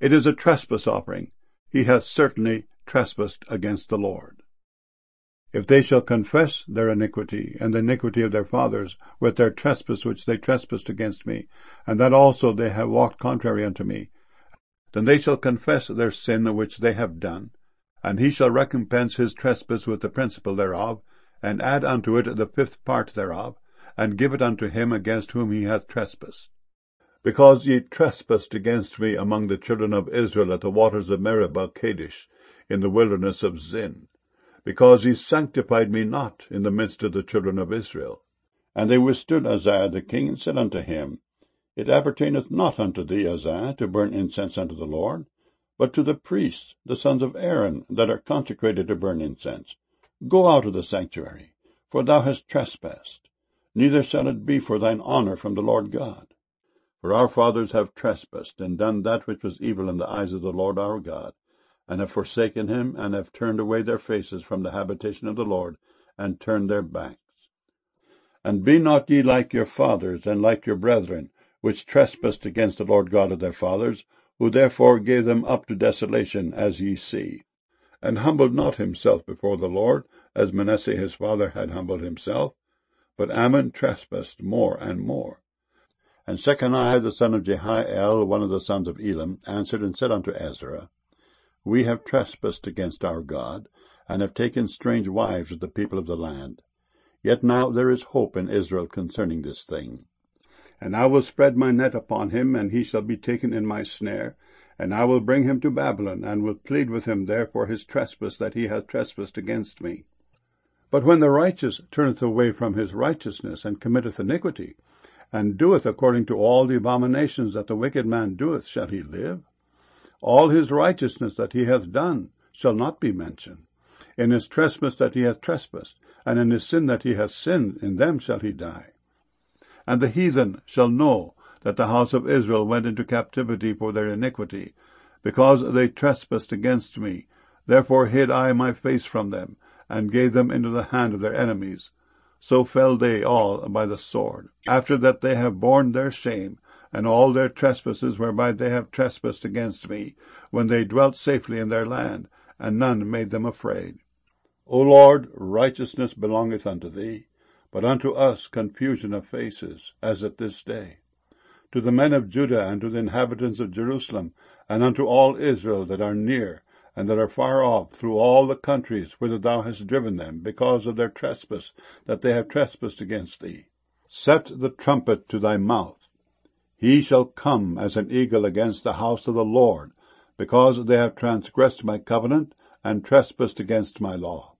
It is a trespass offering. He hath certainly trespassed against the Lord. If they shall confess their iniquity, and the iniquity of their fathers, with their trespass which they trespassed against me, and that also they have walked contrary unto me, then they shall confess their sin which they have done, and he shall recompense his trespass with the principal thereof, and add unto it the fifth part thereof, and give it unto him against whom he hath trespassed. Because ye trespassed against me among the children of Israel at the waters of Meribah Kadesh, in the wilderness of Zin, because ye sanctified me not in the midst of the children of Israel. And they withstood Uzziah the king, and said unto him, It appertaineth not unto thee, Uzziah, to burn incense unto the Lord, but to the priests, the sons of Aaron, that are consecrated to burn incense. Go out of the sanctuary, for thou hast trespassed, neither shall it be for thine honour from the Lord God. For our fathers have trespassed, and done that which was evil in the eyes of the Lord our God, and have forsaken him, and have turned away their faces from the habitation of the Lord, and turned their backs. And be not ye like your fathers, and like your brethren, which trespassed against the Lord God of their fathers, who therefore gave them up to desolation, as ye see, and humbled not himself before the Lord, as Manasseh his father had humbled himself, but Ammon trespassed more and more. And Shechaniah the son of Jehiel, one of the sons of Elam, answered and said unto Ezra, We have trespassed against our God, and have taken strange wives of the people of the land. Yet now there is hope in Israel concerning this thing. And I will spread my net upon him, and he shall be taken in my snare, and I will bring him to Babylon, and will plead with him there for his trespass that he hath trespassed against me. But when the righteous turneth away from his righteousness, and committeth iniquity, and doeth according to all the abominations that the wicked man doeth, shall he live? All his righteousness that he hath done shall not be mentioned. In his trespass that he hath trespassed, and in his sin that he hath sinned, in them shall he die. And the heathen shall know that the house of Israel went into captivity for their iniquity, because they trespassed against me. Therefore hid I my face from them, and gave them into the hand of their enemies. So fell they all by the sword, after that they have borne their shame, and all their trespasses whereby they have trespassed against me, when they dwelt safely in their land, and none made them afraid. O Lord, righteousness belongeth unto thee, but unto us confusion of faces, as at this day. To the men of Judah, and to the inhabitants of Jerusalem, and unto all Israel that are near, and that are far off, through all the countries whither thou hast driven them, because of their trespass, that they have trespassed against thee. Set the trumpet to thy mouth. He shall come as an eagle against the house of the Lord, because they have transgressed my covenant, and trespassed against my law.